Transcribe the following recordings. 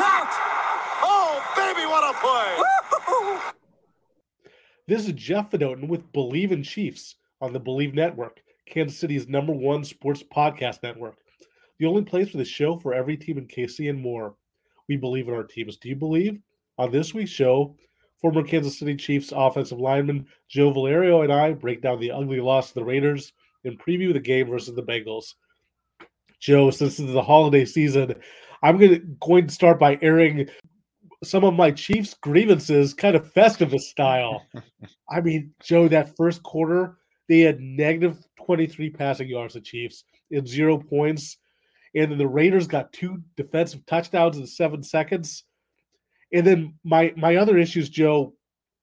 out! Oh, baby, what a play! This is Jeff Fedotin with Believe in Chiefs on the Believe Network, Kansas City's #1 sports podcast network. The only place for the show for every team in KC and more. We believe in our teams. Do you believe? On this week's show, former Kansas City Chiefs offensive lineman Joe Valerio and I break down the ugly loss to the Raiders and preview the game versus the Bengals. Joe, since this is the holiday season, I'm going to start by airing some of my Chiefs grievances, kind of Festivus style. I mean, Joe, that first quarter, they had negative 23 passing yards, the Chiefs, and 0 points. And then the Raiders got 2 defensive touchdowns in 7 seconds. And then my other issues, Joe,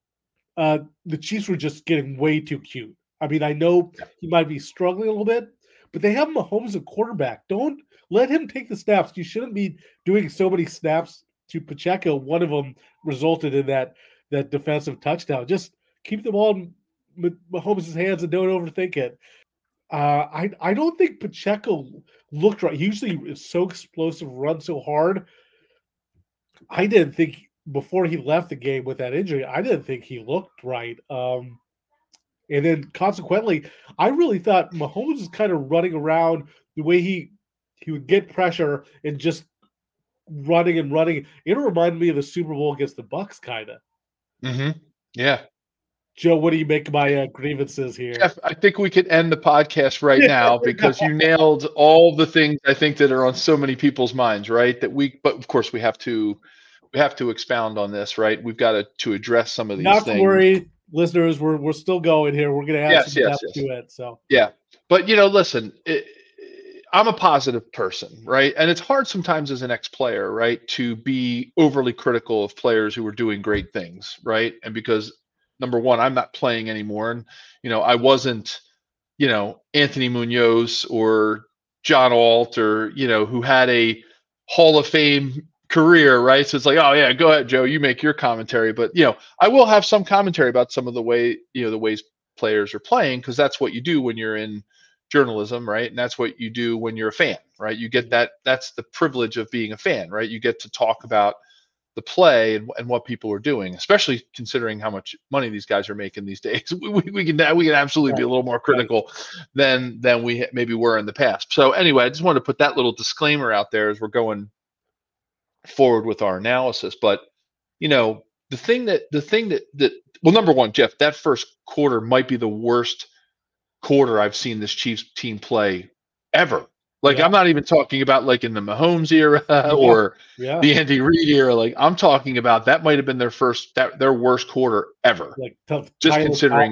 the Chiefs were just getting way too cute. I mean, I know he might be struggling a little bit, but they have Mahomes at quarterback. Don't let him take the snaps. You shouldn't be doing so many snaps to Pacheco. One of them resulted in that defensive touchdown. Just keep the ball in Mahomes' hands and don't overthink it. I don't think Pacheco looked right. He usually is so explosive, runs so hard. I didn't think before he left the game with that injury, I didn't think he looked right. And then consequently, I really thought Mahomes was kind of running around the way he would get pressure and just running and running. It reminded me of the Super Bowl against the Bucs, kind of. Mm-hmm. Yeah. Joe, what do you make of my grievances here? Jeff, I think we could end the podcast right now because you nailed all the things I think that are on so many people's minds, right? But of course we have to expound on this, right? We've got to address some of these things. Not to worry, listeners, we're still going here. We're going to add some depth to it. So yeah, but listen, I'm a positive person, right? And it's hard sometimes as an ex-player, right, to be overly critical of players who are doing great things, right? And because number one, I'm not playing anymore. And, I wasn't, Anthony Munoz or John Alt or, who had a Hall of Fame career, right? So it's like, oh yeah, go ahead, Joe, you make your commentary. But, I will have some commentary about some of the ways players are playing, because that's what you do when you're in journalism, right? And that's what you do when you're a fan, right? You get that's the privilege of being a fan, right? You get to talk about the play and what people are doing, especially considering how much money these guys are making these days. We can absolutely be a little more critical than we maybe were in the past. So anyway, I just wanted to put that little disclaimer out there as we're going forward with our analysis. But the thing that well, number one, Jeff, that first quarter might be the worst quarter I've seen this Chiefs team play ever. I'm not even talking about like in the Mahomes era or the Andy Reid era. Like I'm talking about that might have been their worst quarter ever. Like just Tyler considering.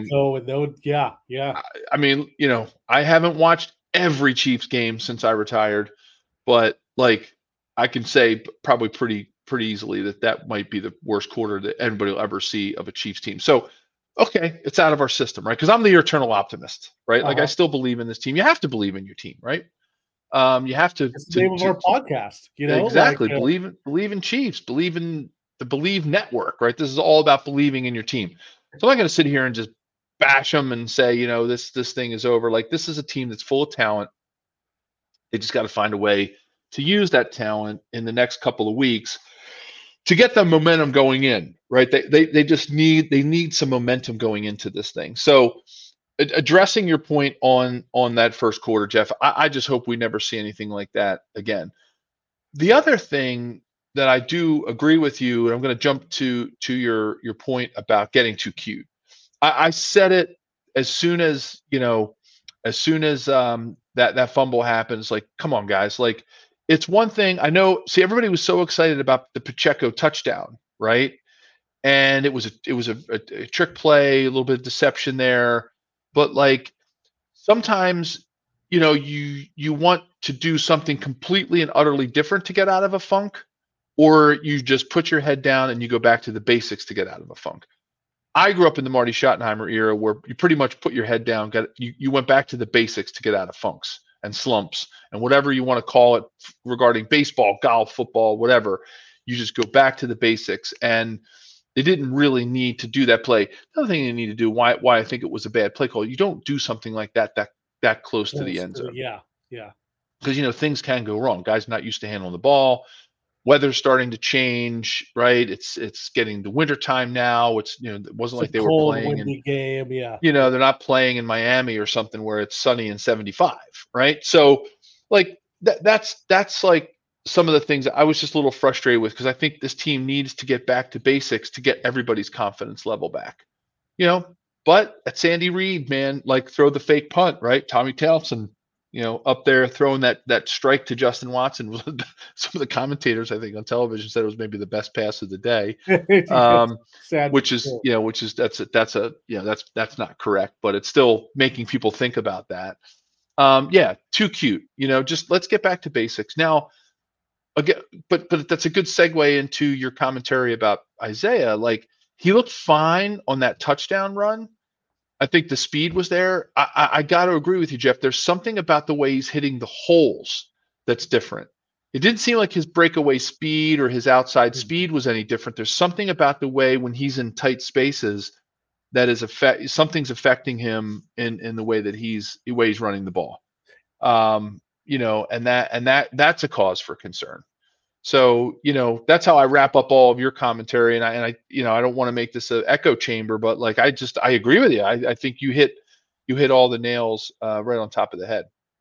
I mean, I haven't watched every Chiefs game since I retired, but like I can say probably pretty easily that might be the worst quarter that anybody will ever see of a Chiefs team. So, okay, it's out of our system, right? Because I'm the eternal optimist, right? Like I still believe in this team. You have to believe in your team, right? You have to. It's the name of our podcast, exactly. Believe in Chiefs. Believe in the Believe Network, right? This is all about believing in your team. So I'm not going to sit here and just bash them and say, this thing is over. Like this is a team that's full of talent. They just got to find a way to use that talent in the next couple of weeks to get the momentum going in, right? They just need some momentum going into this thing. So. Addressing your point on that first quarter, Jeff, I just hope we never see anything like that again. The other thing that I do agree with you, and I'm going to jump to your point about getting too cute. I said it as soon as that fumble happens. Like, come on, guys! Like, it's one thing I know. See, everybody was so excited about the Pacheco touchdown, right? And it was a trick play, a little bit of deception there. But like sometimes, you want to do something completely and utterly different to get out of a funk, or you just put your head down and you go back to the basics to get out of a funk. I grew up in the Marty Schottenheimer era where you pretty much put your head down, you went back to the basics to get out of funks and slumps and whatever you want to call it regarding baseball, golf, football, whatever. You just go back to the basics. And they didn't really need to do that play. Another thing they need to do, why I think it was a bad play call, you don't do something like that close to the end zone. Yeah. Because, things can go wrong. Guys not used to handling the ball. weather's starting to change, right? It's getting the winter time now. It wasn't It's like a they were cold, playing in, windy game. Yeah. they're not playing in Miami or something where it's sunny and 75, right? So like that's like some of the things I was just a little frustrated with, because I think this team needs to get back to basics to get everybody's confidence level back. But at Sandy Reed, man, like throw the fake punt, right? Tommy Townsend, up there throwing that strike to Justin Watson. Some of the commentators, I think, on television said it was maybe the best pass of the day. Sad, Which is, that's not correct, but it's still making people think about that. Yeah, too cute. Just let's get back to basics now. Again, but that's a good segue into your commentary about Isaiah. Like, he looked fine on that touchdown run. I think the speed was there. I got to agree with you, Jeff. There's something about the way he's hitting the holes that's different. It didn't seem like his breakaway speed or his outside speed was any different. There's something about the way when he's in tight spaces that is something's affecting him in the way that he's running the ball. And that's a cause for concern. So, that's how I wrap up all of your commentary. And I don't want to make this an echo chamber, but like, I agree with you. I think you hit all the nails right on top of the head.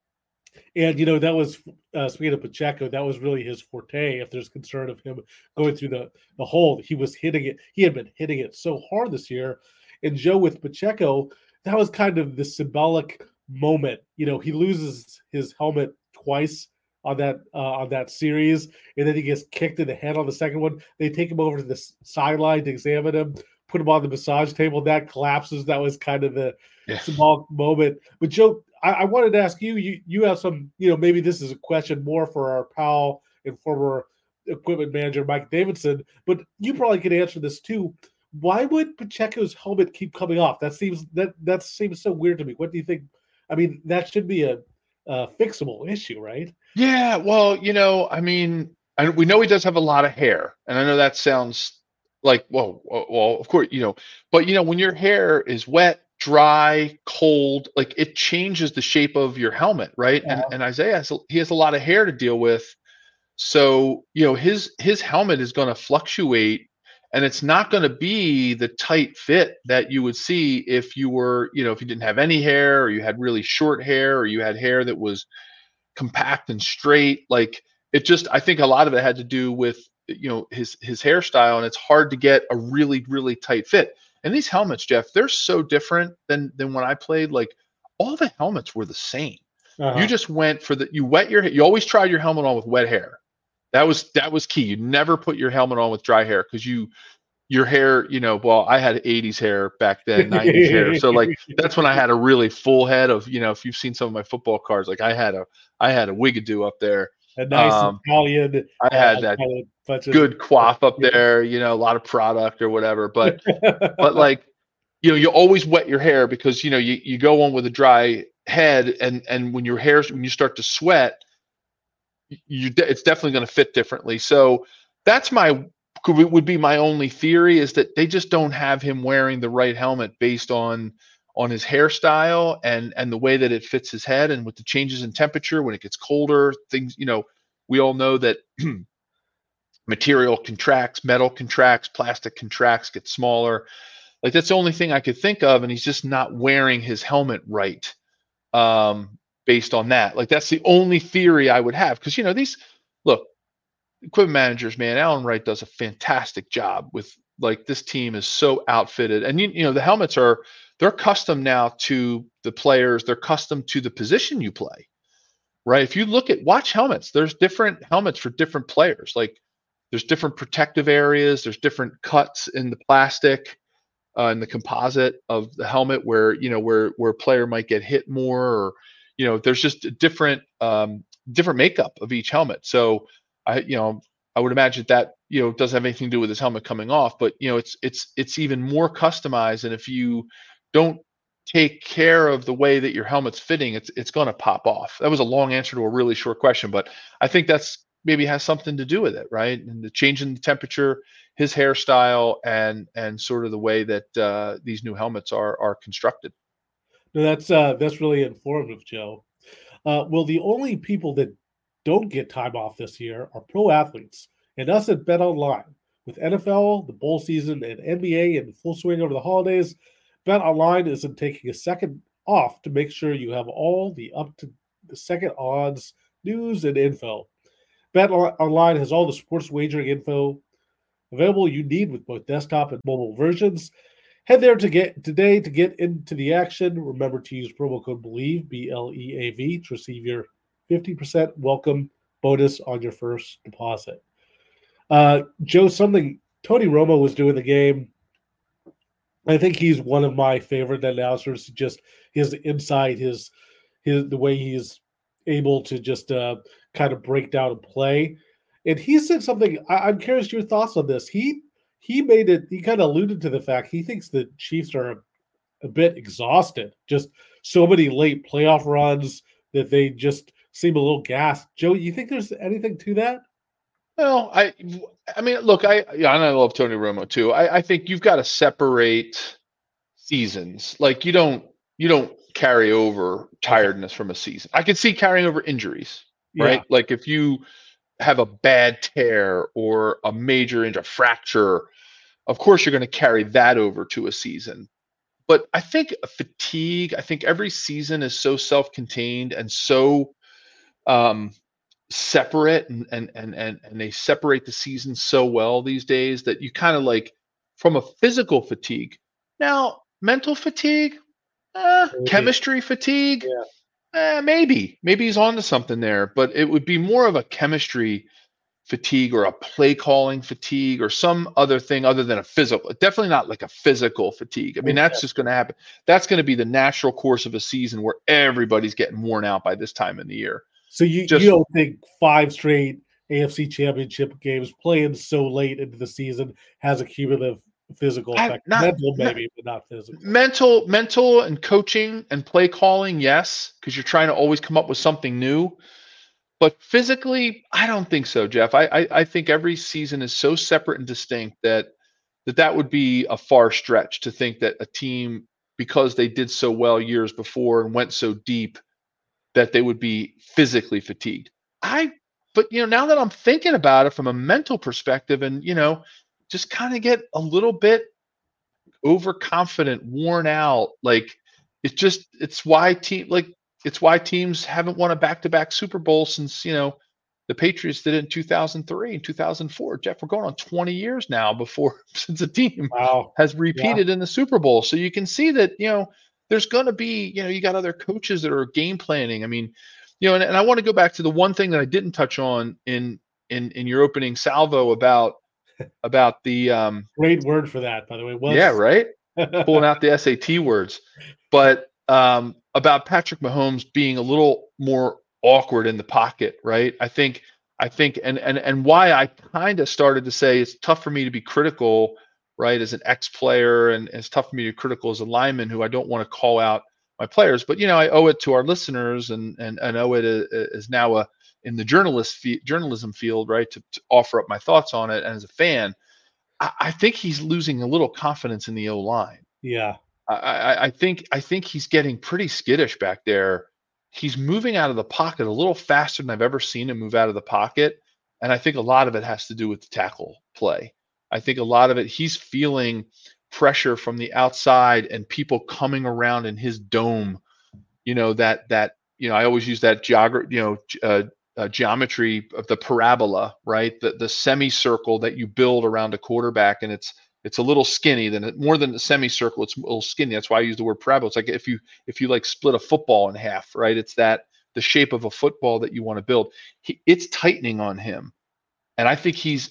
And, that was, speaking of Pacheco, that was really his forte. If there's concern of him going through the hole, he was hitting it. He had been hitting it so hard this year. And Joe, with Pacheco, that was kind of the symbolic moment. He loses his helmet twice on that series, and then he gets kicked in the head on the second one. They take him over to the sideline to examine him, put him on the massage table. That collapses. That was kind of the symbolic moment. But Joe, I wanted to ask you. You have some. Maybe this is a question more for our pal and former equipment manager Mike Davidson, but you probably could answer this too. Why would Pacheco's helmet keep coming off? That seems so weird to me. What do you think? I mean, that should be a fixable issue, right? Yeah, well, I mean, we know he does have a lot of hair, and I know that sounds like, well, of course, but when your hair is wet, dry, cold, like it changes the shape of your helmet, right? Yeah. And Isaiah he has a lot of hair to deal with, so his helmet is going to fluctuate, and it's not going to be the tight fit that you would see if you were, if you didn't have any hair, or you had really short hair, or you had hair that was compact and straight. Like, I think a lot of it had to do with his hairstyle, and it's hard to get a really, really tight fit. And these helmets, Jeff, they're so different than when I played. Like, all the helmets were the same. You just went for you always tried your helmet on with wet hair. That was key. You never put your helmet on with dry hair, because your hair, well, I had 80s hair back then, 90s hair. So like, that's when I had a really full head of, if you've seen some of my football cards, like I had a wigadoo up there. A nice Italian. I had that good coif up there, a lot of product or whatever. But like, you always wet your hair, because, you go on with a dry head, and when you start to sweat, it's definitely going to fit differently. So that's would be my only theory, is that they just don't have him wearing the right helmet based on his hairstyle and the way that it fits his head, and with the changes in temperature when it gets colder, things, we all know that material contracts, metal contracts, plastic contracts, get smaller. Like, that's the only thing I could think of, and he's just not wearing his helmet right, based on that. Like, that's the only theory I would have, because equipment managers, man, Alan Wright does a fantastic job with, like, this team is so outfitted, and the helmets they're custom now to the players. They're custom to the position you play, right? If you watch helmets, there's different helmets for different players. Like, there's different protective areas. There's different cuts in the plastic, in the composite of the helmet, where a player might get hit more, or there's just a different makeup of each helmet. So I would imagine that doesn't have anything to do with his helmet coming off, but it's even more customized. And if you don't take care of the way that your helmet's fitting, it's going to pop off. That was a long answer to a really short question, but I think that's maybe has something to do with it, right? And the change in the temperature, his hairstyle, and sort of the way that these new helmets are constructed. No, that's really informative, Joe. Well, the only people that don't get time off this year are pro athletes. and us at Bet Online. With NFL, the bowl season, and NBA in full swing over the holidays, Bet Online isn't taking a second off to make sure you have all the up to the second odds, news, and info. Bet Online has all the sports wagering info available you need with both desktop and mobile versions. Head there today to get into the action. Remember to use promo code BELIEVE, BLEAV, to receive your 50% welcome bonus on your first deposit. Joe, something Tony Romo was doing the game. I think he's one of my favorite announcers. Just his insight, his the way he's able to just kind of break down a play. And he said something. I'm curious your thoughts on this. He made it. He kind of alluded to the fact he thinks the Chiefs are a bit exhausted. Just so many late playoff runs that they just seem a little gassed. Joe, you think there's anything to that? Well, I mean, look, and I love Tony Romo too. I think you've got to separate seasons. Like you don't carry over tiredness from a season. I could see carrying over injuries, right? Yeah. Like if you have a bad tear or a major injury, a fracture, of course you're going to carry that over to a season. But I think fatigue, I think every season is so self-contained and so separate and they separate the season so well these days that you kind of like from a physical fatigue. Now, mental fatigue, chemistry fatigue, maybe he's onto something there, but it would be more of a chemistry fatigue or a play calling fatigue or some other thing other than a physical. Definitely not like a physical fatigue. I mean, that's just going to happen. That's going to be the natural course of a season where everybody's getting worn out by this time in the year. So you don't think 5 straight AFC Championship games playing so late into the season has a cumulative physical effect? Mental, maybe, but not physical. Mental and coaching and play calling, yes, because you're trying to always come up with something new. But physically, I don't think so, Jeff. I think every season is so separate and distinct that would be a far stretch to think that a team, because they did so well years before and went so deep, that they would be physically fatigued. But now that I'm thinking about it from a mental perspective and, just kind of get a little bit overconfident, worn out. Like it's why teams haven't won a back-to-back Super Bowl since, the Patriots did it in 2003 and 2004. Jeff, we're going on 20 years now since a team has repeated in the Super Bowl. So you can see that, there's going to be, you got other coaches that are game planning. I mean, and I want to go back to the one thing that I didn't touch on in your opening salvo about the great word for that, by the way. Yeah, right. Pulling out the SAT words, but about Patrick Mahomes being a little more awkward in the pocket, right? I think, and why I kind of started to say it's tough for me to be critical, right, as an ex-player, and it's tough for me to be critical as a lineman who I don't want to call out my players, but I owe it to our listeners and owe it as now in the journalism field, right, to offer up my thoughts on it. And as a fan, I think he's losing a little confidence in the O-line. Yeah. I think he's getting pretty skittish back there. He's moving out of the pocket a little faster than I've ever seen him move out of the pocket. And I think a lot of it has to do with the tackle play. I think a lot of it, he's feeling pressure from the outside and people coming around in his dome. I always use that geometry of the parabola, right? The semicircle that you build around a quarterback, and it's a little skinny. More than a semicircle, it's a little skinny. That's why I use the word parabola. It's like if you like split a football in half, right? It's the shape of a football that you want to build. It's tightening on him, and I think he's.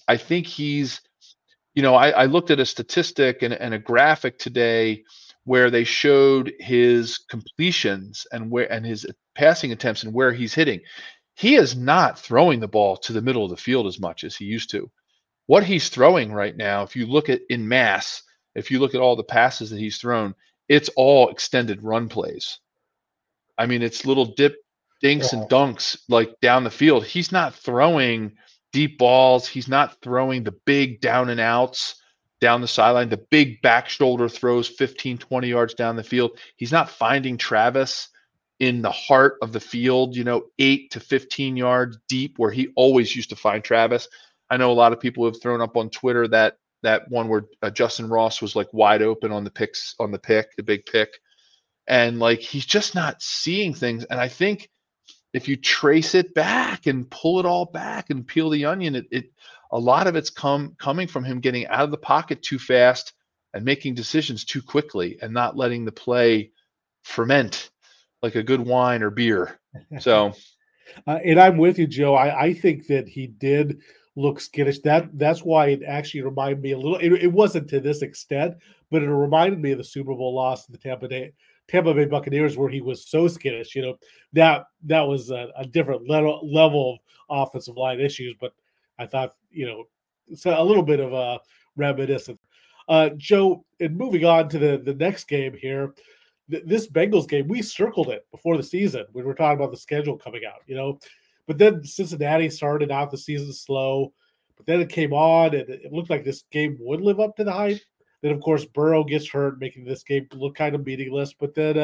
I looked at a statistic and a graphic today where they showed his completions and his passing attempts and where he's hitting. He is not throwing the ball to the middle of the field as much as he used to. What he's throwing right now, if you look at in mass, if you look at all the passes that he's thrown, it's all extended run plays. I mean, it's little dinks and dunks like down the field. He's not throwing deep balls. He's not throwing the big down and outs down the sideline, the big back shoulder throws 15, 20 yards down the field. He's not finding Travis in the heart of the field, 8 to 15 yards deep where he always used to find Travis. I know a lot of people have thrown up on Twitter that one where Justin Ross was like wide open on the the big pick, and like he's just not seeing things. And I think if you trace it back and pull it all back and peel the onion, it a lot of it's coming from him getting out of the pocket too fast and making decisions too quickly and not letting the play ferment like a good wine or beer. So, and I'm with you, Joe. I think that he did look skittish. That's why it actually reminded me a little. It wasn't to this extent, but it reminded me of the Super Bowl loss to the Tampa Bay Buccaneers, where he was so skittish. That was a different level of offensive line issues. But I thought, so a little bit of a reminiscent. Joe, and moving on to the next game here, this Bengals game, we circled it before the season when we were talking about the schedule coming out, But then Cincinnati started out the season slow, but then it came on, and it looked like this game would live up to the hype. Then, of course, Burrow gets hurt, making this game look kind of meaningless. But then,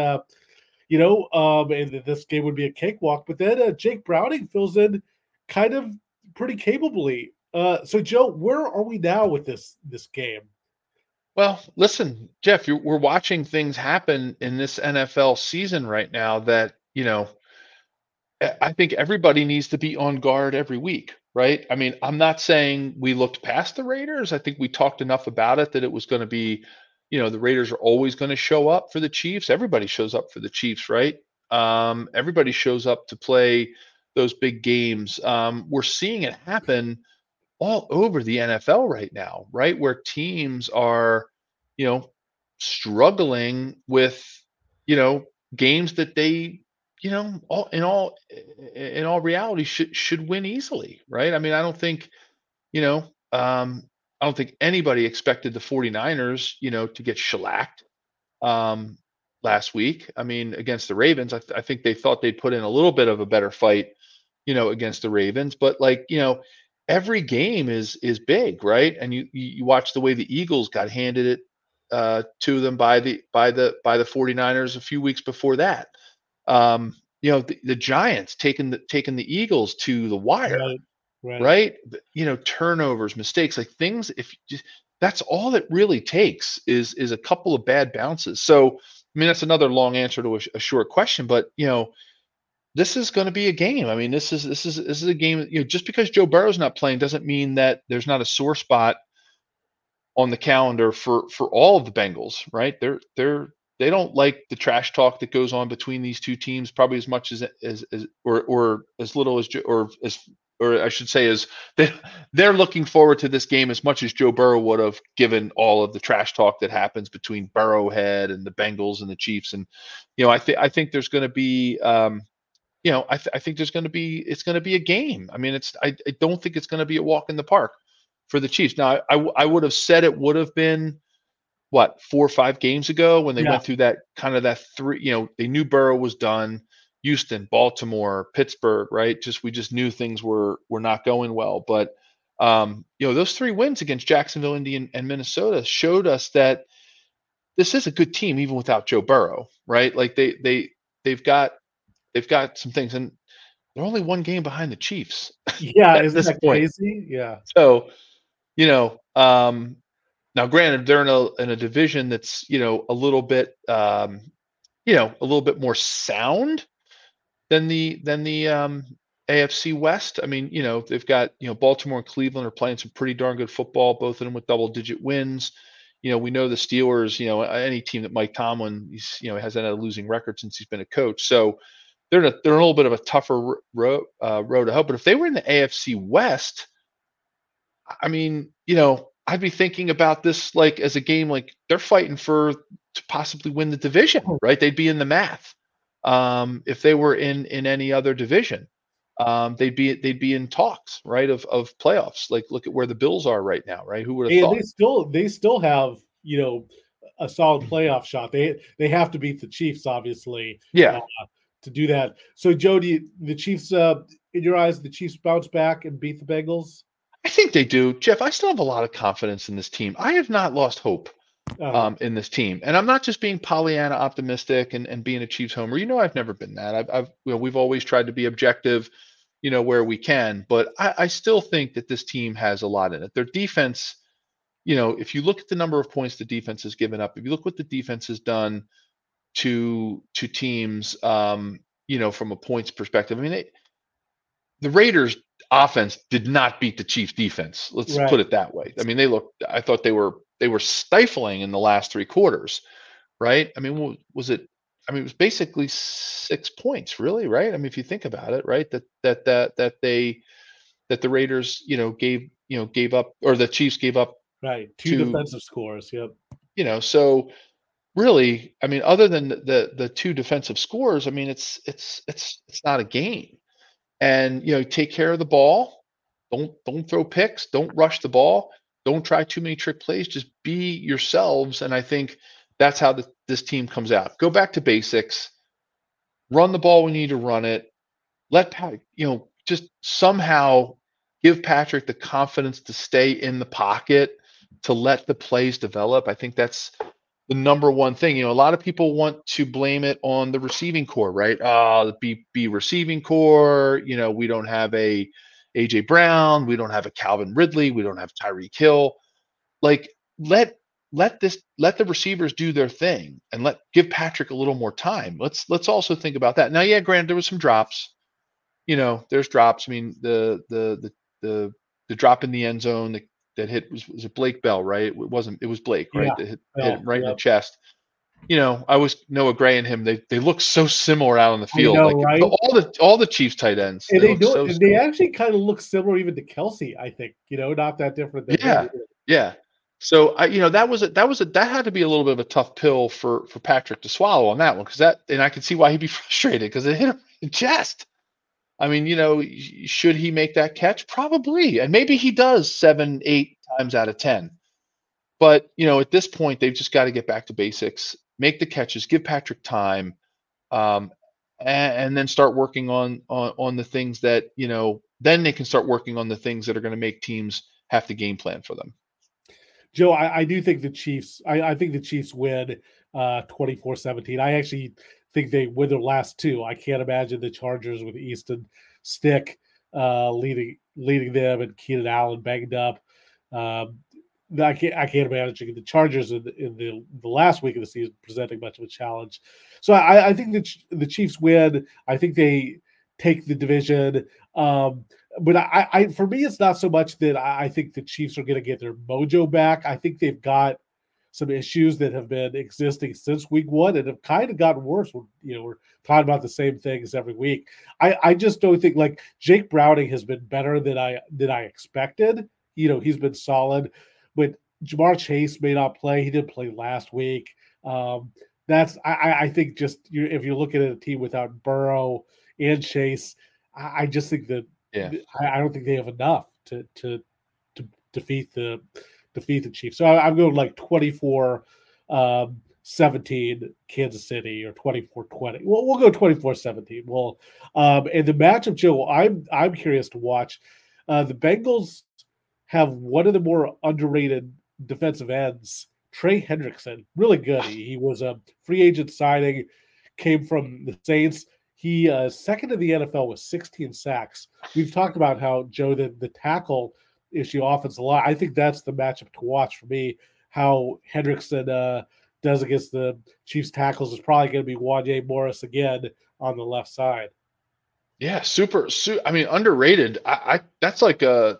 and this game would be a cakewalk. But then Jake Browning fills in kind of pretty capably. So, Joe, where are we now with this game? Well, listen, Jeff, we're watching things happen in this NFL season right now that, I think everybody needs to be on guard every week, right? I mean, I'm not saying we looked past the Raiders. I think we talked enough about it that it was going to be, the Raiders are always going to show up for the Chiefs. Everybody shows up for the Chiefs, right? Everybody shows up to play those big games. We're seeing it happen all over the NFL right now, right? Where teams are, struggling with, games that they, in all reality should win easily, right? I mean, I don't think, I don't think anybody expected the 49ers, to get shellacked last week. I mean, against the Ravens, I think they thought they'd put in a little bit of a better fight, against the Ravens, but every game is big, right? And you watch the way the Eagles got handed it to them by the 49ers a few weeks before that. The Giants taking the Eagles to the wire, right? Turnovers, mistakes, like things. That's all it really takes is a couple of bad bounces. So, I mean, that's another long answer to a short question, but this is going to be a game. I mean, this is a game. Just because Joe Burrow's not playing doesn't mean that there's not a sore spot on the calendar for all of the Bengals, right? They don't like the trash talk that goes on between these two teams probably as much as or as little as or I should say as they're looking forward to this game as much as Joe Burrow would have, given all of the trash talk that happens between Burrowhead and the Bengals and the Chiefs. And I think there's going to be I think it's going to be a game. I mean, I don't think it's going to be a walk in the park for the Chiefs. Now, I would have said it would have been 4 or 5 games ago when they went through that kind of that 3. They knew Burrow was done. Houston, Baltimore, Pittsburgh, right? We just knew things were not going well. But those 3 wins against Jacksonville, Indy, and Minnesota showed us that this is a good team even without Joe Burrow, right? Like they've got some things, and they're only 1 game behind the Chiefs. Yeah, isn't that crazy? Yeah. So, now granted, they're in a division that's a little bit a little bit more sound than the AFC West. I mean, they've got Baltimore and Cleveland are playing some pretty darn good football, both of them with double-digit wins. We know the Steelers. Any team that Mike Tomlin hasn't had a losing record since he's been a coach, so they're a little bit of a tougher road to hoe. But if they were in the AFC West, I mean, I'd be thinking about this like as a game like they're fighting to possibly win the division, right? They'd be in the math. If they were in any other division, they'd be in talks, right, of playoffs. Like, look at where the Bills are right now, right? Who would have thought? They still have a solid playoff shot. They have to beat the Chiefs, obviously. Yeah. To do that. So, Joe, the Chiefs, in your eyes, the Chiefs bounce back and beat the Bengals? I think they do. Jeff, I still have a lot of confidence in this team. I have not lost hope in this team. And I'm not just being Pollyanna optimistic and being a Chiefs homer. I've never been that. We've always tried to be objective. where we can. But I still think that this team has a lot in it. Their defense, if you look at the number of points the defense has given up, if you look what the defense has done to teams, from a points perspective, I mean, the Raiders offense did not beat the Chiefs defense. Let's put it that way. I mean, I thought they were stifling in the last three quarters, right? I mean, was it? I mean, it was basically 6 points, really, right? I mean, if you think about it, right, that the Raiders, gave up, or the Chiefs gave up, right, two defensive scores. Yep. So really, I mean, other than the two defensive scores, I mean, it's not a game. And take care of the ball. Don't throw picks. Don't rush the ball. Don't try too many trick plays. Just be yourselves. And I think that's how this team comes out. Go back to basics. Run the ball when you need to run it. Let just somehow give Patrick the confidence to stay in the pocket, to let the plays develop. I think that's the number one thing. A lot of people want to blame it on the receiving core, right? The B receiving core. We don't have a AJ Brown. We don't have a Calvin Ridley. We don't have Tyreek Hill. Like, let the receivers do their thing and give Patrick a little more time. Let's also think about that. Now, yeah, granted, there was some drops. There's drops. I mean, the drop in the end zone that hit was it Blake Bell, right? It was Blake, right? Yeah, that hit him right in the chest. I was Noah Gray and him. They look so similar out on the field. Right? All the Chiefs tight ends. And they actually kind of look similar even to Kelsey, I think. Not that different than him. Yeah. So that had to be a little bit of a tough pill for Patrick to swallow on that one, and I can see why he'd be frustrated because it hit him in the chest. I mean, should he make that catch? Probably. And maybe he does 7, 8 times out of 10. But, at this point, they've just got to get back to basics, make the catches, give Patrick time, and then start working on the things that, then they can start working on the things that are going to make teams have to game plan for them. Joe, I do think the Chiefs, I think the Chiefs win 24-17. I actually think they win their last two. I can't imagine the Chargers with Easton Stick leading them and Keenan Allen banged up. I can't imagine the Chargers in the last week of the season presenting much of a challenge. So I think the Chiefs win. I think they take the division. But I for me, it's not so much that I think the Chiefs are going to get their mojo back. I think they've got some issues that have been existing since week one and have kind of gotten worse. We're talking about the same things every week. I just don't think, like, Jake Browning has been better than I expected. He's been solid, but Jamar Chase may not play. He didn't play last week. I think just if you're looking at a team without Burrow and Chase, I just think that I don't think they have enough to defeat the Chiefs. So I'm going like 24-17 Kansas City, or 24-20. We'll go 24-17. Well, and the matchup, Joe, I'm curious to watch. The Bengals have one of the more underrated defensive ends, Trey Hendrickson. Really good. He was a free agent signing, came from the Saints. He second in the NFL with 16 sacks. We've talked about how, Joe, the tackle issue offense a lot. I think that's the matchup to watch for me. How Hendrickson does against the Chiefs tackles is probably going to be Wanya Morris again on the left side. Yeah, I mean, underrated. That's like I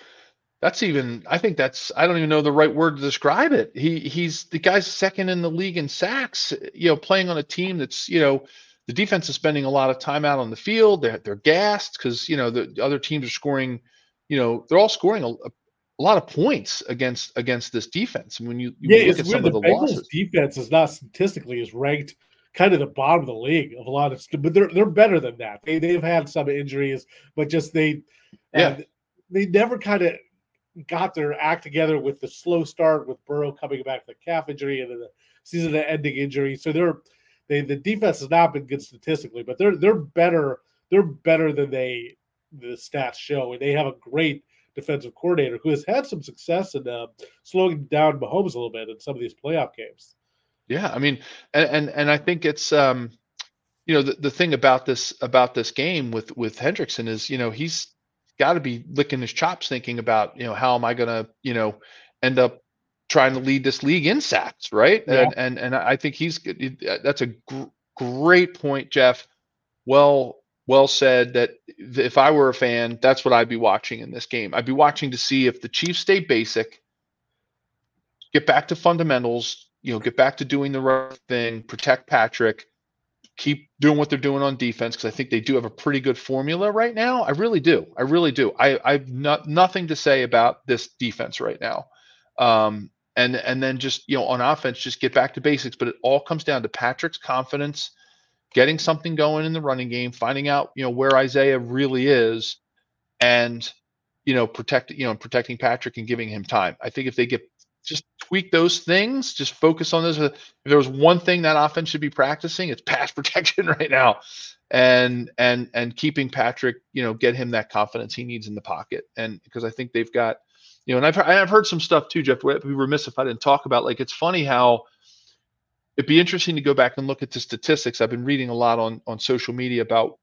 don't even know the right word to describe it. He's the guy's second in the league in sacks, playing on a team that's, the defense is spending a lot of time out on the field. They're gassed because, the other teams are scoring, they're all scoring a lot of points against this defense. And when you look at some of the losses, defense is not statistically is ranked kind of the bottom of the league of a lot of, but they're better than that. They've had some injuries, but just they never kind of got their act together with the slow start with Burrow coming back from the calf injury and then the season-ending injury. So the defense has not been good statistically, but they're better. They're better than the stats show, and they have a great defensive coordinator who has had some success in slowing down Mahomes a little bit in some of these playoff games. Yeah, I mean, and I think it's the thing about this game with Hendrickson is, he's got to be licking his chops thinking about, how am I going to, end up trying to lead this league in sacks, right? Yeah. And I think that's a great point, Jeff. Well said. That if I were a fan, that's what I'd be watching in this game. I'd be watching to see if the Chiefs stay basic, get back to fundamentals, get back to doing the right thing, protect Patrick, keep doing what they're doing on defense, because I think they do have a pretty good formula right now. I really do. I've nothing to say about this defense right now. And then just, on offense, just get back to basics. But it all comes down to Patrick's confidence, getting something going in the running game, finding out, where Isaiah really is, and, protecting Patrick and giving him time. I think if they just tweak those things, just focus on those. If there was one thing that offense should be practicing, it's pass protection right now, and keeping Patrick, get him that confidence he needs in the pocket. And because I think they've got, and I've heard some stuff too, Jeff. We'd be remiss if I didn't talk about, like, it's funny how it'd be interesting to go back and look at the statistics. I've been reading a lot on social media about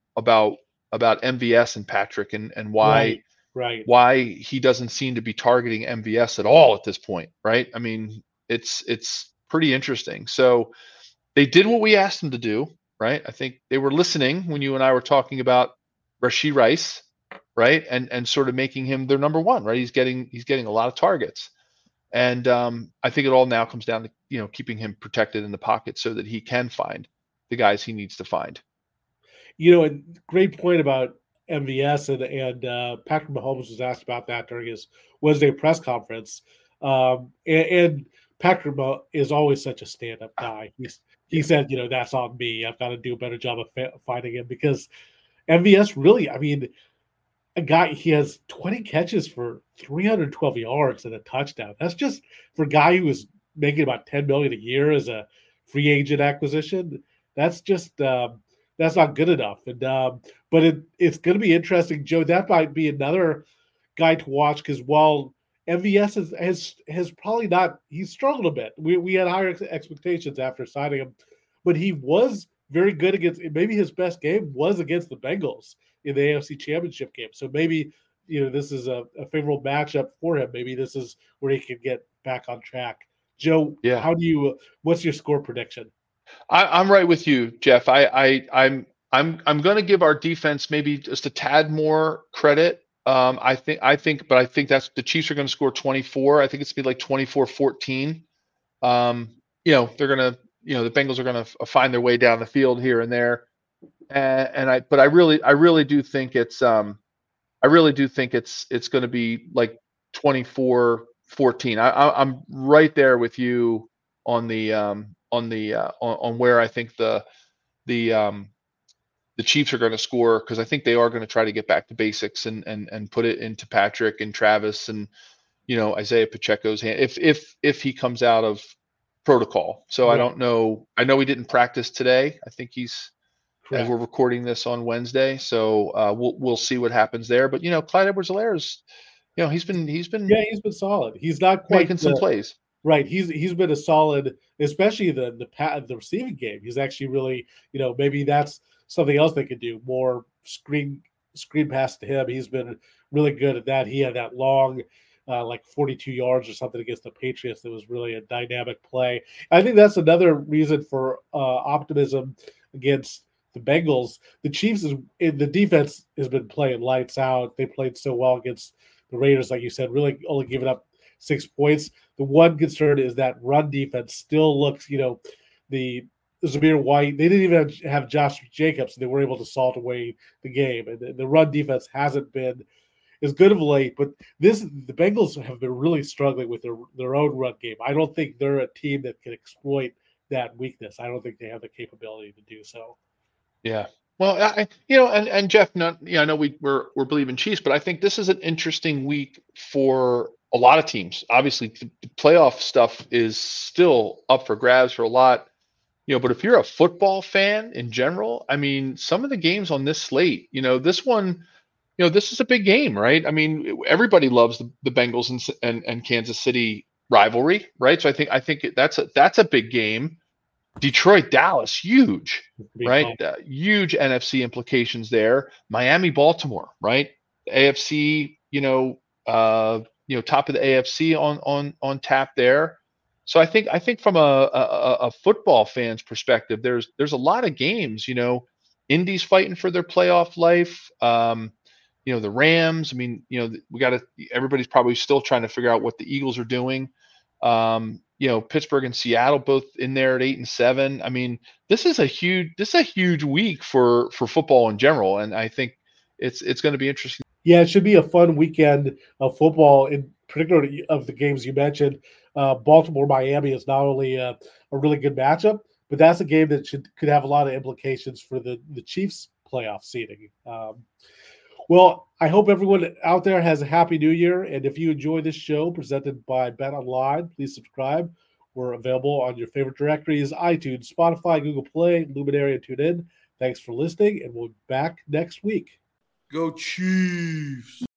MVS and Patrick and why. Right. Why he doesn't seem to be targeting MVS at all at this point, right? I mean, it's pretty interesting. So they did what we asked them to do, right? I think they were listening when you and I were talking about Rashee Rice, right? And sort of making him their number one, right? He's getting a lot of targets. And I think it all now comes down to, keeping him protected in the pocket so that he can find the guys he needs to find. A great point about MVS and Patrick Mahomes was asked about that during his Wednesday press conference. And Patrick is always such a stand-up guy. He said, that's on me. I've got to do a better job of finding him, because MVS really, I mean, a guy, he has 20 catches for 312 yards and a touchdown. That's just for a guy who was making about $10 million a year as a free agent acquisition. That's just that's not good enough. And but it's going to be interesting, Joe. That might be another guy to watch, because while MVS has probably not, he's struggled a bit. We had higher expectations after signing him, but he was very good against, maybe his best game was against the Bengals in the AFC Championship game. So maybe, this is a favorable matchup for him. Maybe this is where he can get back on track. Joe, yeah. What's your score prediction? I'm right with you, Jeff. I'm going to give our defense maybe just a tad more credit. I think that's the Chiefs are going to score 24. I think it's going to be like 24-14. They're going to, the Bengals are going to find their way down the field here and there. But I really do think it's going to be like 24-14. I'm right there with you on where I think the Chiefs are going to score, because I think they are going to try to get back to basics and put it into Patrick and Travis and Isaiah Pacheco's hand if he comes out of protocol. So right. I don't know. I know he didn't practice today. I think he's. Correct. As we're recording this on Wednesday, so we'll see what happens there. But Clyde Edwards-Helaire's, he's been solid. He's not quite making some plays. Right, he's been a solid, especially the receiving game. He's actually really, maybe that's something else they could do, more screen pass to him. He's been really good at that. He had that long, like 42 yards or something against the Patriots. That was really a dynamic play. I think that's another reason for optimism against the Bengals. The Chiefs the defense has been playing lights out. They played so well against the Raiders, like you said, really only giving up 6 points. The one concern is that run defense still looks, the Zamir White, they didn't even have Josh Jacobs, and they were able to salt away the game. And the run defense hasn't been as good of late, but the Bengals have been really struggling with their own run game. I don't think they're a team that can exploit that weakness. I don't think they have the capability to do so. Yeah. Well, and Jeff, I know we're believing Chiefs, but I think this is an interesting week for a lot of teams. Obviously, the playoff stuff is still up for grabs for a lot, but if you're a football fan in general, I mean, some of the games on this slate, this one, this is a big game, right? I mean, everybody loves the Bengals and Kansas City rivalry, right? So I think that's a big game. Detroit, Dallas, huge, right? Fun. Huge NFC implications there. Miami, Baltimore, right? AFC, top of the AFC on tap there. So I think from a football fan's perspective, there's a lot of games. Indy's fighting for their playoff life. The Rams. I mean, everybody's probably still trying to figure out what the Eagles are doing. Pittsburgh and Seattle both in there at 8-7. I mean, this is a huge week for football in general, and I think it's going to be interesting. Yeah, it should be a fun weekend of football, in particular of the games you mentioned. Baltimore Miami is not only a really good matchup, but that's a game that could have a lot of implications for the Chiefs playoff seeding. Well, I hope everyone out there has a happy new year. And if you enjoy this show presented by Bet Online, please subscribe. We're available on your favorite directories: iTunes, Spotify, Google Play, Luminary, and TuneIn. Thanks for listening, and we'll be back next week. Go Chiefs!